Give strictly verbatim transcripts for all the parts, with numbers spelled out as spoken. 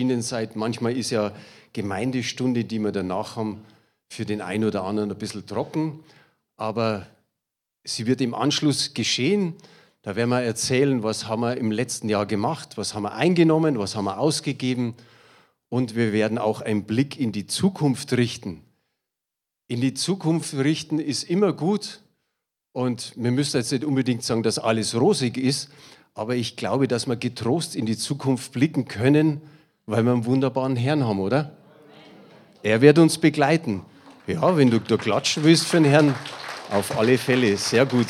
erschienen seid. Manchmal ist ja Gemeindestunde, die wir danach haben, für den einen oder anderen ein bisschen trocken, aber sie wird im Anschluss geschehen. Da werden wir erzählen, was haben wir im letzten Jahr gemacht, was haben wir eingenommen, was haben wir ausgegeben, und wir werden auch einen Blick in die Zukunft richten. In die Zukunft richten ist immer gut, und wir müssen jetzt nicht unbedingt sagen, dass alles rosig ist, aber ich glaube, dass wir getrost in die Zukunft blicken können, weil wir einen wunderbaren Herrn haben, oder? Er wird uns begleiten. Ja, wenn du da klatschen willst für den Herrn, auf alle Fälle, sehr gut.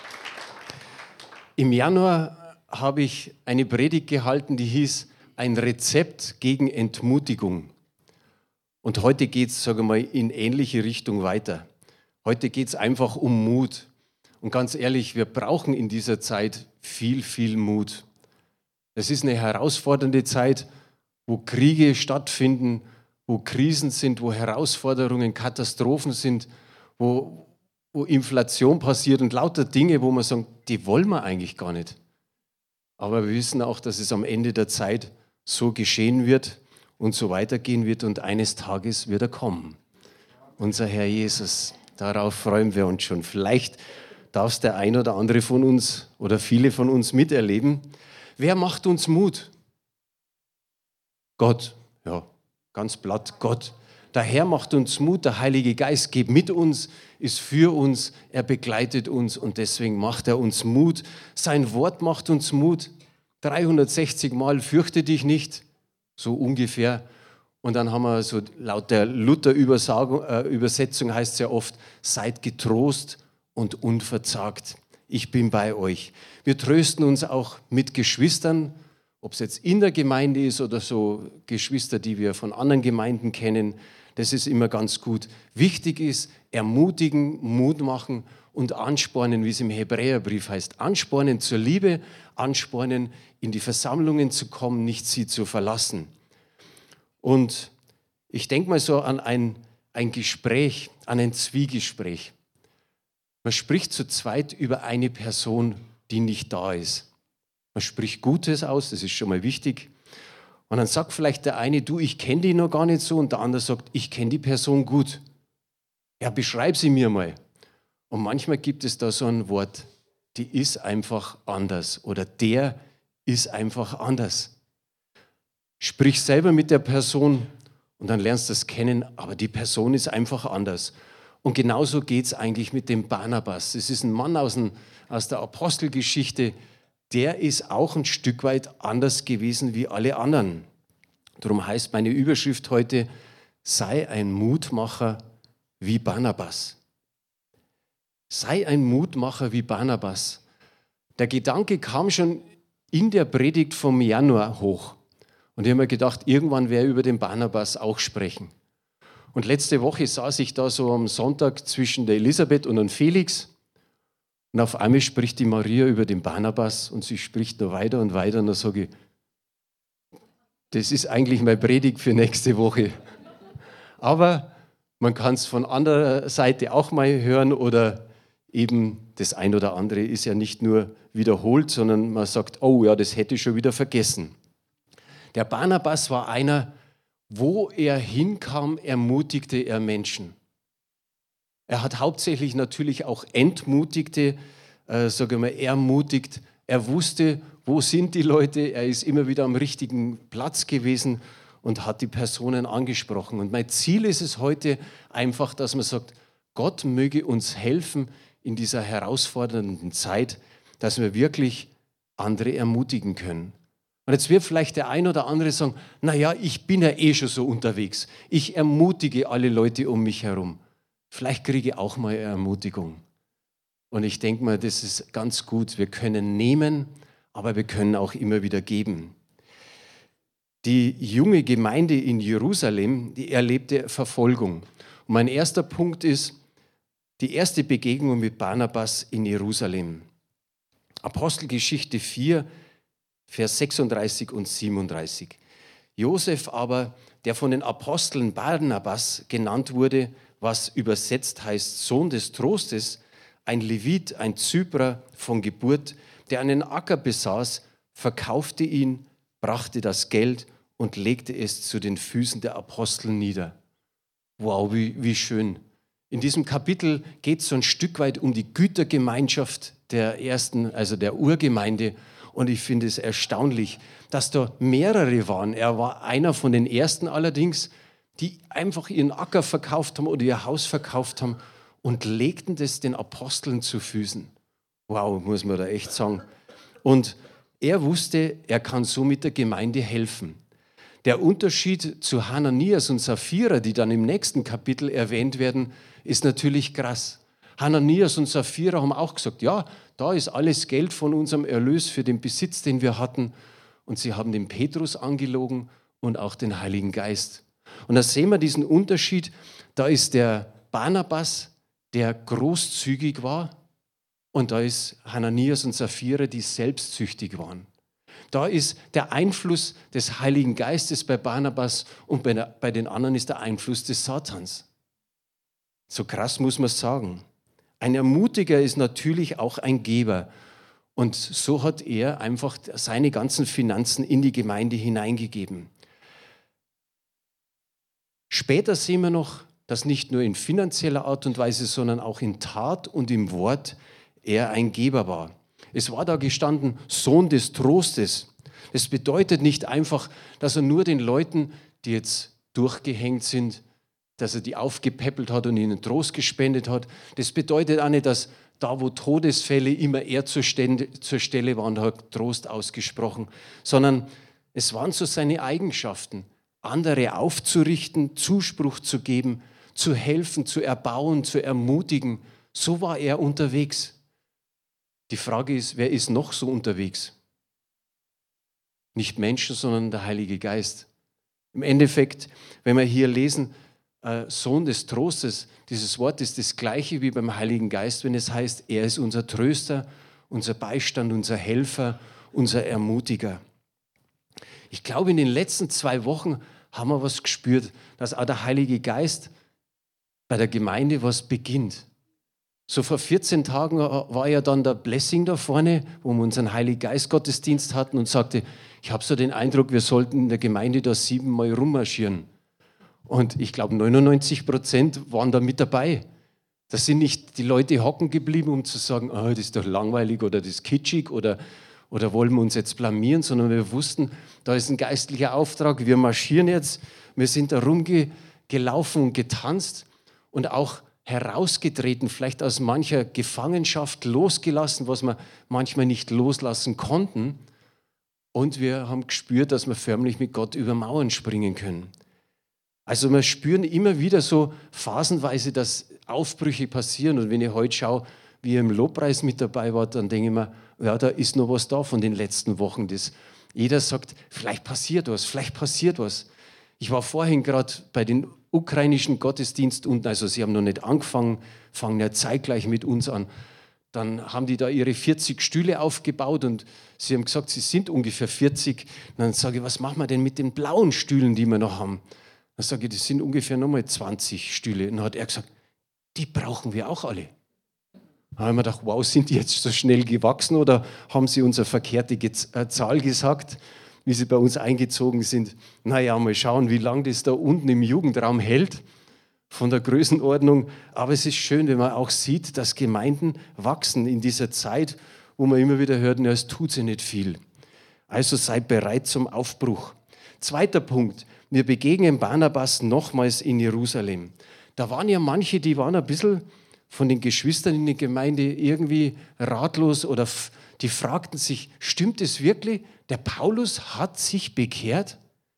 Im Januar habe ich eine Predigt gehalten, die hieß Ein Rezept gegen Entmutigung. Und heute geht es, sage ich mal, in ähnliche Richtung weiter. Heute geht es einfach um Mut. Und ganz ehrlich, wir brauchen in dieser Zeit viel, viel Mut. Es ist eine herausfordernde Zeit, wo Kriege stattfinden, wo Krisen sind, wo Herausforderungen, Katastrophen sind, wo, wo Inflation passiert und lauter Dinge, wo man sagt, die wollen wir eigentlich gar nicht. Aber wir wissen auch, dass es am Ende der Zeit so geschehen wird und so weitergehen wird, und eines Tages wird er kommen. Unser Herr Jesus, darauf freuen wir uns schon. Vielleicht darf es der ein oder andere von uns oder viele von uns miterleben. Wer macht uns Mut? Gott, ja, ganz platt, Gott. Der Herr macht uns Mut, der Heilige Geist geht mit uns, ist für uns, er begleitet uns, und deswegen macht er uns Mut. Sein Wort macht uns Mut. dreihundertsechzig Mal fürchte dich nicht, so ungefähr. Und dann haben wir so, laut der Luther-Übersetzung heißt es ja oft, seid getrost und unverzagt. Ich bin bei euch. Wir trösten uns auch mit Geschwistern, ob es jetzt in der Gemeinde ist oder so Geschwister, die wir von anderen Gemeinden kennen. Das ist immer ganz gut. Wichtig ist, ermutigen, Mut machen und anspornen, wie es im Hebräerbrief heißt. Anspornen zur Liebe, anspornen, in die Versammlungen zu kommen, nicht sie zu verlassen. Und ich denke mal so an ein, ein Gespräch, an ein Zwiegespräch. Man spricht zu zweit über eine Person, die nicht da ist. Man spricht Gutes aus, das ist schon mal wichtig. Und dann sagt vielleicht der eine, du, ich kenne die noch gar nicht so, und der andere sagt, ich kenne die Person gut. Ja, beschreib sie mir mal. Und manchmal gibt es da so ein Wort, die ist einfach anders, oder der ist einfach anders. Sprich selber mit der Person und dann lernst du es kennen, aber die Person ist einfach anders. Und genauso geht es eigentlich mit dem Barnabas. Es ist ein Mann aus, ein, aus der Apostelgeschichte, der ist auch ein Stück weit anders gewesen wie alle anderen. Darum heißt meine Überschrift heute, sei ein Mutmacher wie Barnabas. Sei ein Mutmacher wie Barnabas. Der Gedanke kam schon in der Predigt vom Januar hoch. Und ich habe mir gedacht, irgendwann werde ich über den Barnabas auch sprechen. Und letzte Woche saß ich da so am Sonntag zwischen der Elisabeth und dem Felix. Und auf einmal spricht die Maria über den Barnabas und sie spricht noch weiter und weiter. Und dann sage ich, das ist eigentlich meine Predigt für nächste Woche. Aber man kann es von anderer Seite auch mal hören, oder eben das ein oder andere ist ja nicht nur wiederholt, sondern man sagt, oh ja, das hätte ich schon wieder vergessen. Der Barnabas war einer, wo er hinkam, ermutigte er Menschen. Er hat hauptsächlich natürlich auch entmutigte, äh, sagen wir, ermutigt. Er wusste, wo sind die Leute. Er ist immer wieder am richtigen Platz gewesen und hat die Personen angesprochen. Und mein Ziel ist es heute einfach, dass man sagt, Gott möge uns helfen in dieser herausfordernden Zeit, dass wir wirklich andere ermutigen können. Und jetzt wird vielleicht der ein oder andere sagen, naja, ich bin ja eh schon so unterwegs. Ich ermutige alle Leute um mich herum. Vielleicht kriege ich auch mal eine Ermutigung. Und ich denke mal, das ist ganz gut. Wir können nehmen, aber wir können auch immer wieder geben. Die junge Gemeinde in Jerusalem, die erlebte Verfolgung. Und mein erster Punkt ist, die erste Begegnung mit Barnabas in Jerusalem. Apostelgeschichte vier, Vers sechsunddreißig und siebenunddreißig. Josef aber, der von den Aposteln Barnabas genannt wurde, was übersetzt heißt Sohn des Trostes, ein Levit, ein Zyprer von Geburt, der einen Acker besaß, verkaufte ihn, brachte das Geld und legte es zu den Füßen der Apostel nieder. Wow, wie, wie schön. In diesem Kapitel geht es so ein Stück weit um die Gütergemeinschaft der ersten, also der Urgemeinde. Und ich finde es erstaunlich, dass da mehrere waren. Er war einer von den ersten allerdings, die einfach ihren Acker verkauft haben oder ihr Haus verkauft haben und legten das den Aposteln zu Füßen. Wow, muss man da echt sagen. Und er wusste, er kann so mit der Gemeinde helfen. Der Unterschied zu Hananias und Sapphira, die dann im nächsten Kapitel erwähnt werden, ist natürlich krass. Hananias und Sapphira haben auch gesagt, ja, da ist alles Geld von unserem Erlös für den Besitz, den wir hatten. Und sie haben den Petrus angelogen und auch den Heiligen Geist. Und da sehen wir diesen Unterschied. Da ist der Barnabas, der großzügig war, und da ist Hananias und Sapphira, die selbstsüchtig waren. Da ist der Einfluss des Heiligen Geistes bei Barnabas und bei, der, bei den anderen ist der Einfluss des Satans. So krass muss man sagen. Ein Ermutiger ist natürlich auch ein Geber. Und so hat er einfach seine ganzen Finanzen in die Gemeinde hineingegeben. Später sehen wir noch, dass nicht nur in finanzieller Art und Weise, sondern auch in Tat und im Wort er ein Geber war. Es war da gestanden, Sohn des Trostes. Das bedeutet nicht einfach, dass er nur den Leuten, die jetzt durchgehängt sind, dass er die aufgepäppelt hat und ihnen Trost gespendet hat. Das bedeutet auch nicht, dass da, wo Todesfälle immer er zur Stelle, zur Stelle waren, da hat Trost ausgesprochen, sondern es waren so seine Eigenschaften, andere aufzurichten, Zuspruch zu geben, zu helfen, zu erbauen, zu ermutigen. So war er unterwegs. Die Frage ist, wer ist noch so unterwegs? Nicht Menschen, sondern der Heilige Geist. Im Endeffekt, wenn wir hier lesen, äh, Sohn des Trostes, dieses Wort ist das gleiche wie beim Heiligen Geist, wenn es heißt, er ist unser Tröster, unser Beistand, unser Helfer, unser Ermutiger. Ich glaube, in den letzten zwei Wochen haben wir was gespürt, dass auch der Heilige Geist bei der Gemeinde was beginnt. So vor vierzehn Tagen war ja dann der Blessing da vorne, wo wir unseren Heiligen Geist Gottesdienst hatten und sagte, ich habe so den Eindruck, wir sollten in der Gemeinde da siebenmal rummarschieren. Und ich glaube, neunundneunzig Prozent waren da mit dabei. Da sind nicht die Leute hocken geblieben, um zu sagen, oh, das ist doch langweilig oder das ist kitschig oder, oder wollen wir uns jetzt blamieren, sondern wir wussten, da ist ein geistlicher Auftrag, wir marschieren jetzt, wir sind da rumgelaufen und getanzt und auch herausgetreten, vielleicht aus mancher Gefangenschaft losgelassen, was wir manchmal nicht loslassen konnten. Und wir haben gespürt, dass wir förmlich mit Gott über Mauern springen können. Also wir spüren immer wieder so phasenweise, dass Aufbrüche passieren. Und wenn ich heute schaue, wie ihr im Lobpreis mit dabei wart, dann denke ich mir, ja, da ist noch was da von den letzten Wochen. Das jeder sagt, vielleicht passiert was, vielleicht passiert was. Ich war vorhin gerade bei den ukrainischen Gottesdienst unten, also sie haben noch nicht angefangen, fangen ja zeitgleich mit uns an. Dann haben die da ihre vierzig Stühle aufgebaut und sie haben gesagt, sie sind ungefähr vierzig. Und dann sage ich, was machen wir denn mit den blauen Stühlen, die wir noch haben? Dann sage ich, das sind ungefähr nochmal zwanzig Stühle. Und dann hat er gesagt, die brauchen wir auch alle. Da haben wir gedacht, wow, sind die jetzt so schnell gewachsen oder haben sie uns eine verkehrte Zahl gesagt, wie sie bei uns eingezogen sind? Naja, mal schauen, wie lange das da unten im Jugendraum hält von der Größenordnung. Aber es ist schön, wenn man auch sieht, dass Gemeinden wachsen in dieser Zeit, wo man immer wieder hört, ja, es tut sich nicht viel. Also seid bereit zum Aufbruch. Zweiter Punkt, wir begegnen Barnabas nochmals in Jerusalem. Da waren ja manche, die waren ein bisschen von den Geschwistern in der Gemeinde irgendwie ratlos oder die fragten sich, stimmt es wirklich, der Paulus hat sich bekehrt?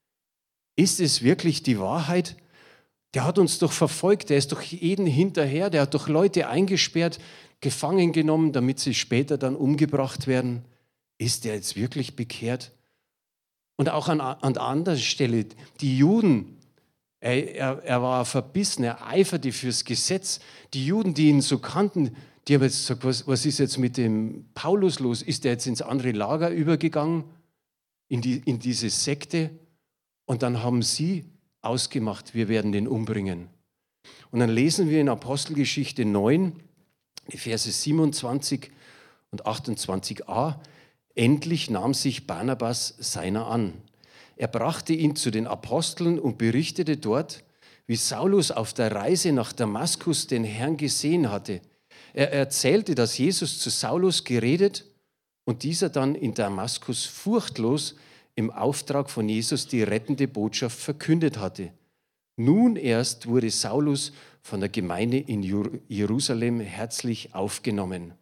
Ist es wirklich die Wahrheit? Der hat uns doch verfolgt, der ist doch jeden hinterher, der hat doch Leute eingesperrt, gefangen genommen, damit sie später dann umgebracht werden. Ist der jetzt wirklich bekehrt? Und auch an, an anderer Stelle, die Juden, er, er, er war verbissen, er eiferte fürs Gesetz. Die Juden, die ihn so kannten, die haben jetzt gesagt, was, was ist jetzt mit dem Paulus los? Ist der jetzt ins andere Lager übergegangen, in, die, in diese Sekte? Und dann haben sie ausgemacht, wir werden den umbringen. Und dann lesen wir in Apostelgeschichte neun, die Verse siebenundzwanzig und achtundzwanzig a, endlich nahm sich Barnabas seiner an. Er brachte ihn zu den Aposteln und berichtete dort, wie Saulus auf der Reise nach Damaskus den Herrn gesehen hatte. Er erzählte, dass Jesus zu Saulus geredet und dieser dann in Damaskus furchtlos im Auftrag von Jesus die rettende Botschaft verkündet hatte. Nun erst wurde Saulus von der Gemeinde in Jerusalem herzlich aufgenommen.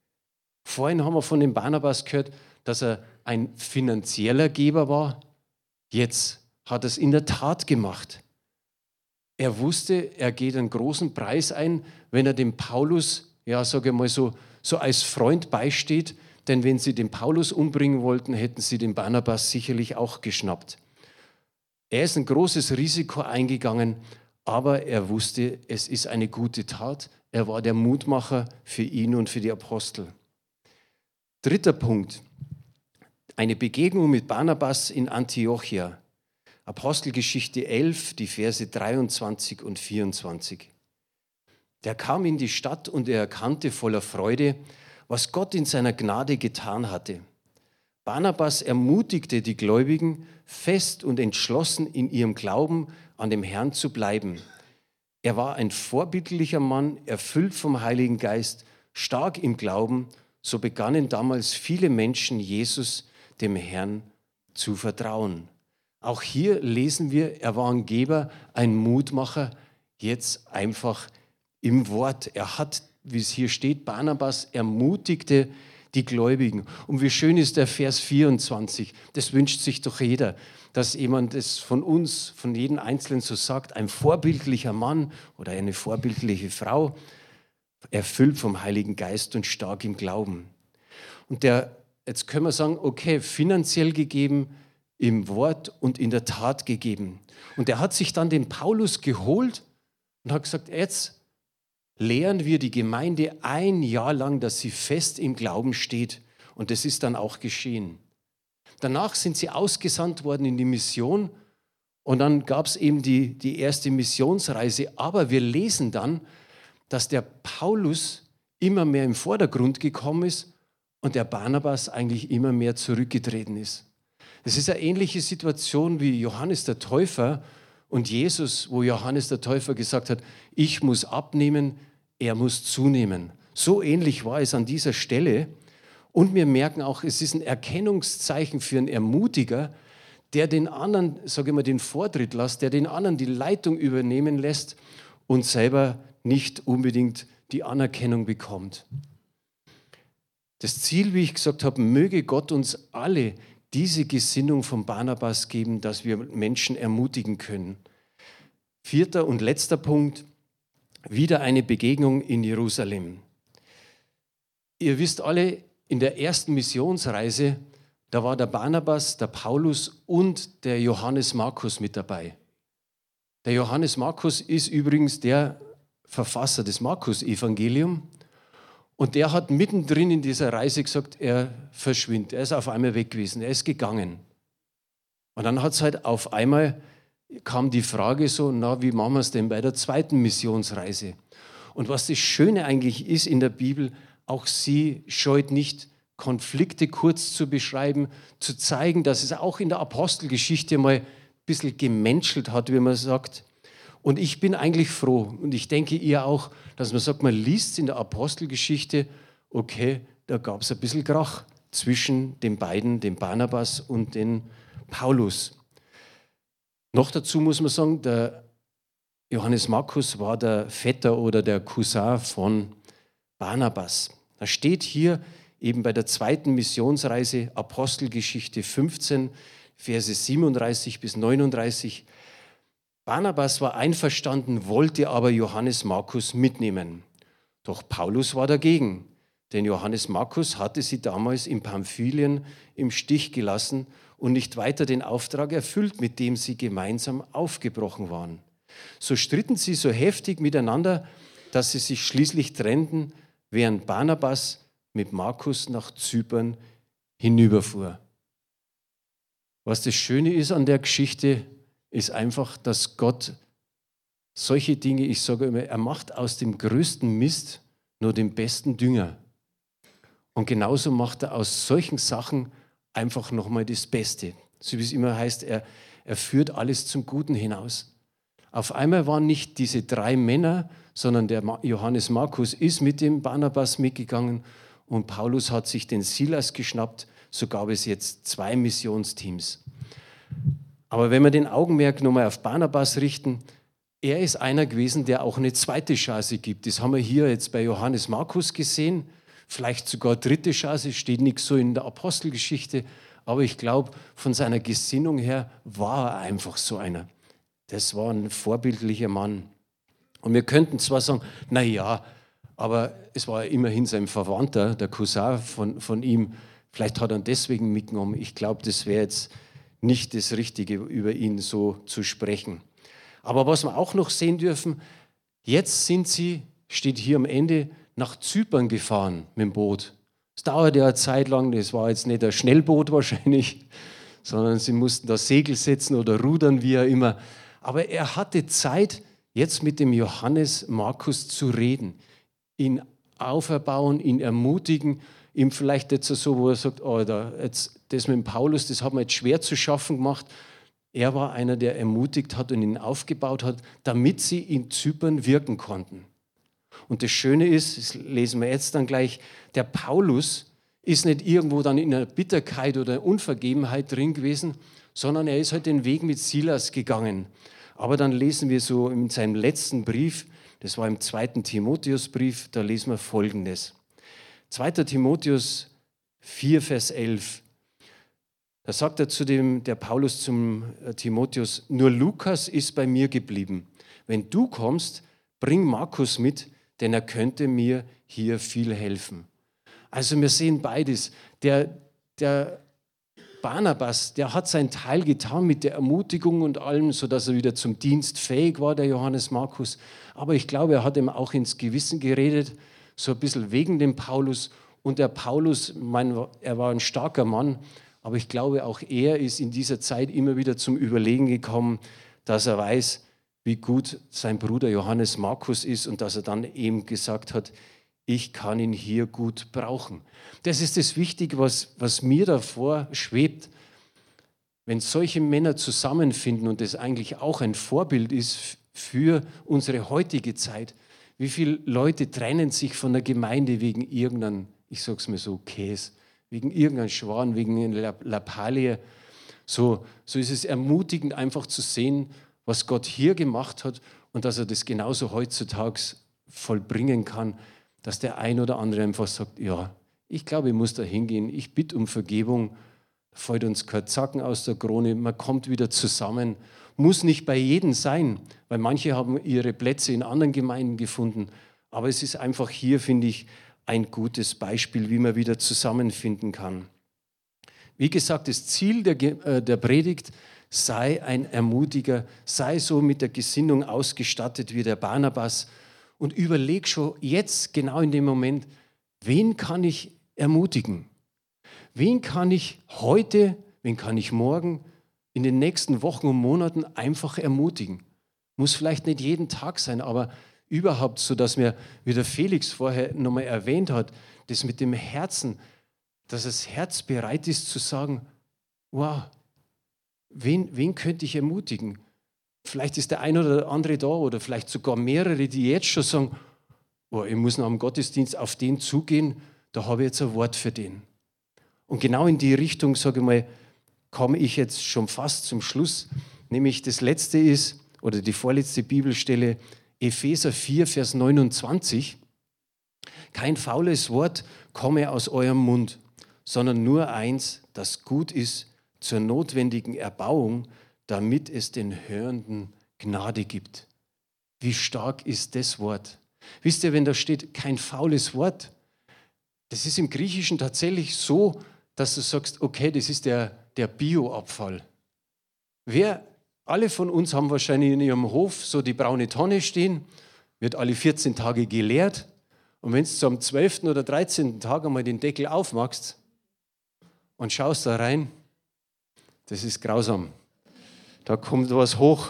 Vorhin haben wir von dem Barnabas gehört, dass er ein finanzieller Geber war. Jetzt hat er es in der Tat gemacht. Er wusste, er geht einen großen Preis ein, wenn er dem Paulus, ja, sage ich mal so, so als Freund beisteht. Denn wenn sie den Paulus umbringen wollten, hätten sie den Barnabas sicherlich auch geschnappt. Er ist ein großes Risiko eingegangen, aber er wusste, es ist eine gute Tat. Er war der Mutmacher für ihn und für die Apostel. Dritter Punkt. Eine Begegnung mit Barnabas in Antiochia. Apostelgeschichte elf, die Verse dreiundzwanzig und vierundzwanzig. Der kam in die Stadt und er erkannte voller Freude, was Gott in seiner Gnade getan hatte. Barnabas ermutigte die Gläubigen, fest und entschlossen in ihrem Glauben an dem Herrn zu bleiben. Er war ein vorbildlicher Mann, erfüllt vom Heiligen Geist, stark im Glauben. So begannen damals viele Menschen, Jesus, dem Herrn, zu vertrauen. Auch hier lesen wir, er war ein Geber, ein Mutmacher, jetzt einfach im Wort. Er hat, wie es hier steht, Barnabas ermutigte die Gläubigen. Und wie schön ist der Vers vierundzwanzig. Das wünscht sich doch jeder, dass jemand es von uns, von jedem Einzelnen so sagt, ein vorbildlicher Mann oder eine vorbildliche Frau, erfüllt vom Heiligen Geist und stark im Glauben. Und der, jetzt können wir sagen, okay, finanziell gegeben, im Wort und in der Tat gegeben. Und er hat sich dann den Paulus geholt und hat gesagt, jetzt lehren wir die Gemeinde ein Jahr lang, dass sie fest im Glauben steht. Und das ist dann auch geschehen. Danach sind sie ausgesandt worden in die Mission und dann gab es eben die, die erste Missionsreise. Aber wir lesen dann, dass der Paulus immer mehr im Vordergrund gekommen ist und der Barnabas eigentlich immer mehr zurückgetreten ist. Das ist eine ähnliche Situation wie Johannes der Täufer und Jesus, wo Johannes der Täufer gesagt hat, ich muss abnehmen, er muss zunehmen. So ähnlich war es an dieser Stelle. Und wir merken auch, es ist ein Erkennungszeichen für einen Ermutiger, der den anderen, sage ich mal, den Vortritt lässt, der den anderen die Leitung übernehmen lässt und selber nicht unbedingt die Anerkennung bekommt. Das Ziel, wie ich gesagt habe, möge Gott uns alle diese Gesinnung von Barnabas geben, dass wir Menschen ermutigen können. Vierter und letzter Punkt, wieder eine Begegnung in Jerusalem. Ihr wisst alle, in der ersten Missionsreise, da war der Barnabas, der Paulus und der Johannes Markus mit dabei. Der Johannes Markus ist übrigens der Verfasser des Markus-Evangelium und der hat mittendrin in dieser Reise gesagt, er verschwindet, er ist auf einmal weg gewesen, er ist gegangen. Und dann hat es halt auf einmal, kam die Frage so, na, wie machen wir es denn bei der zweiten Missionsreise? Und was das Schöne eigentlich ist in der Bibel, auch sie scheut nicht, Konflikte kurz zu beschreiben, zu zeigen, dass es auch in der Apostelgeschichte mal ein bisschen gemenschelt hat, wie man sagt. Und ich bin eigentlich froh, und ich denke ihr auch, dass man sagt, man liest in der Apostelgeschichte, okay, da gab es ein bisschen Krach zwischen den beiden, dem Barnabas und dem Paulus. Noch dazu muss man sagen, der Johannes Markus war der Vetter oder der Cousin von Barnabas. Da steht hier eben bei der zweiten Missionsreise Apostelgeschichte fünfzehn, Verse siebenunddreißig bis neununddreißig. Barnabas war einverstanden, wollte aber Johannes Markus mitnehmen. Doch Paulus war dagegen, denn Johannes Markus hatte sie damals in Pamphylien im Stich gelassen und nicht weiter den Auftrag erfüllt, mit dem sie gemeinsam aufgebrochen waren. So stritten sie so heftig miteinander, dass sie sich schließlich trennten, während Barnabas mit Markus nach Zypern hinüberfuhr. Was das Schöne ist an der Geschichte, ist einfach, dass Gott solche Dinge, ich sage immer, er macht aus dem größten Mist nur den besten Dünger. Und genauso macht er aus solchen Sachen einfach nochmal das Beste. so wie es immer heißt, er, er führt alles zum Guten hinaus. Auf einmal waren nicht diese drei Männer, sondern der Johannes Markus ist mit dem Barnabas mitgegangen und Paulus hat sich den Silas geschnappt, so gab es jetzt zwei Missionsteams. Aber wenn wir den Augenmerk nochmal auf Barnabas richten, er ist einer gewesen, der auch eine zweite Chance gibt. Das haben wir hier jetzt bei Johannes Markus gesehen, vielleicht sogar dritte Chance, steht nichts so in der Apostelgeschichte, aber ich glaube, von seiner Gesinnung her war er einfach so einer. Das war ein vorbildlicher Mann. Und wir könnten zwar sagen, na ja, aber es war immerhin sein Verwandter, der Cousin von, von ihm. Vielleicht hat er ihn deswegen mitgenommen. Ich glaube, das wäre jetzt nicht das Richtige, über ihn so zu sprechen. Aber was wir auch noch sehen dürfen, jetzt sind sie, steht hier am Ende, nach Zypern gefahren mit dem Boot. Es dauerte ja eine Zeit lang, das war jetzt nicht ein Schnellboot wahrscheinlich, sondern sie mussten da Segel setzen oder rudern, wie auch immer. Aber er hatte Zeit, jetzt mit dem Johannes Markus zu reden, ihn auferbauen, ihn ermutigen, ihm vielleicht jetzt so, wo er sagt, oh, da, jetzt, das mit dem Paulus, das hat mir jetzt schwer zu schaffen gemacht. Er war einer, der ermutigt hat und ihn aufgebaut hat, damit sie in Zypern wirken konnten. Und das Schöne ist, das lesen wir jetzt dann gleich, der Paulus ist nicht irgendwo dann in einer Bitterkeit oder Unvergebenheit drin gewesen, sondern er ist halt den Weg mit Silas gegangen. Aber dann lesen wir so in seinem letzten Brief, das war im zweiten Timotheusbrief, da lesen wir Folgendes. zweiter Timotheus vier, Vers elf. Da sagt er zu dem, der Paulus zum Timotheus, nur Lukas ist bei mir geblieben. Wenn du kommst, bring Markus mit, denn er könnte mir hier viel helfen. Also wir sehen beides. Der, der Barnabas, der hat seinen Teil getan mit der Ermutigung und allem, sodass er wieder zum Dienst fähig war, der Johannes Markus. Aber ich glaube, er hat ihm auch ins Gewissen geredet, so ein bisschen wegen dem Paulus. Und der Paulus, mein, er war ein starker Mann, aber ich glaube, auch er ist in dieser Zeit immer wieder zum Überlegen gekommen, dass er weiß, wie gut sein Bruder Johannes Markus ist und dass er dann eben gesagt hat, ich kann ihn hier gut brauchen. Das ist das Wichtige, was, was mir davor schwebt. Wenn solche Männer zusammenfinden und das eigentlich auch ein Vorbild ist für unsere heutige Zeit, wie viele Leute trennen sich von der Gemeinde wegen irgendeinem, ich sage es mir so, Käse, wegen irgendeinem Schwan, wegen einer Lappalie. So, so ist es ermutigend, einfach zu sehen, was Gott hier gemacht hat und dass er das genauso heutzutage vollbringen kann, dass der ein oder andere einfach sagt, ja, ich glaube, ich muss da hingehen, ich bitte um Vergebung, da fällt uns kein Zacken aus der Krone, man kommt wieder zusammen. Muss nicht bei jedem sein, weil manche haben ihre Plätze in anderen Gemeinden gefunden, aber es ist einfach hier, finde ich, ein gutes Beispiel, wie man wieder zusammenfinden kann. Wie gesagt, das Ziel der, äh, der Predigt sei ein Ermutiger, sei so mit der Gesinnung ausgestattet wie der Barnabas und überleg schon jetzt, genau in dem Moment, wen kann ich ermutigen? Wen kann ich heute, wen kann ich morgen, in den nächsten Wochen und Monaten einfach ermutigen? Muss vielleicht nicht jeden Tag sein, aber überhaupt so, dass mir, wie der Felix vorher nochmal erwähnt hat, das mit dem Herzen, dass das Herz bereit ist zu sagen, wow, wen, wen könnte ich ermutigen? Vielleicht ist der eine oder andere da oder vielleicht sogar mehrere, die jetzt schon sagen, oh, ich muss nach dem Gottesdienst auf den zugehen, da habe ich jetzt ein Wort für den. Und genau in die Richtung, sage ich mal, komme ich jetzt schon fast zum Schluss. Nämlich das letzte ist, oder die vorletzte Bibelstelle, Epheser vier, Vers neunundzwanzig. Kein faules Wort komme aus eurem Mund, sondern nur eins, das gut ist zur notwendigen Erbauung, damit es den Hörenden Gnade gibt. Wie stark ist das Wort? Wisst ihr, wenn da steht, kein faules Wort, das ist im Griechischen tatsächlich so, dass du sagst, okay, das ist der, der Bioabfall. Wer, alle von uns haben wahrscheinlich in ihrem Hof so die braune Tonne stehen, wird alle vierzehn Tage geleert und wenn du am zwölften oder dreizehnten Tag einmal den Deckel aufmachst und schaust da rein, das ist grausam. Da kommt was hoch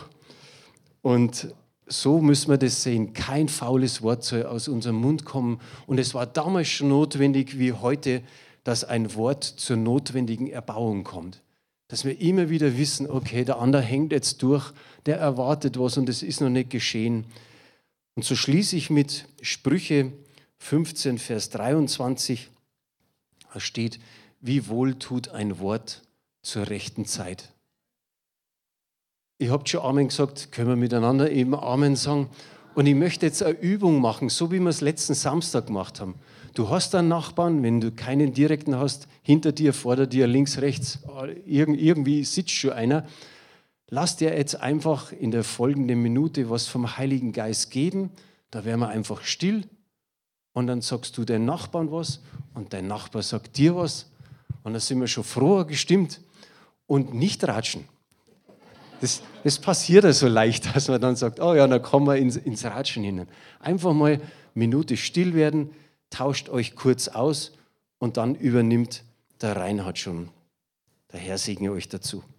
und so müssen wir das sehen. Kein faules Wort soll aus unserem Mund kommen. Und es war damals schon notwendig wie heute, dass ein Wort zur notwendigen Erbauung kommt. Dass wir immer wieder wissen, okay, der andere hängt jetzt durch, der erwartet was und es ist noch nicht geschehen. Und so schließe ich mit Sprüche fünfzehn, Vers dreiundzwanzig. Da steht, wie wohl tut ein Wort zur rechten Zeit. Ihr habt schon Amen gesagt, können wir miteinander eben Amen sagen. Und ich möchte jetzt eine Übung machen, so wie wir es letzten Samstag gemacht haben. Du hast einen Nachbarn, wenn du keinen direkten hast, hinter dir, vor dir, links, rechts, irgendwie sitzt schon einer. Lass dir jetzt einfach in der folgenden Minute was vom Heiligen Geist geben. Da werden wir einfach still und dann sagst du deinem Nachbarn was und dein Nachbar sagt dir was und dann sind wir schon froher gestimmt und nicht ratschen. Das, das passiert ja so leicht, dass man dann sagt, oh ja, dann kommen wir ins, ins Ratschen hinein. Einfach mal eine Minute still werden, tauscht euch kurz aus und dann übernimmt der Reinhard schon. Der Herr segne euch dazu.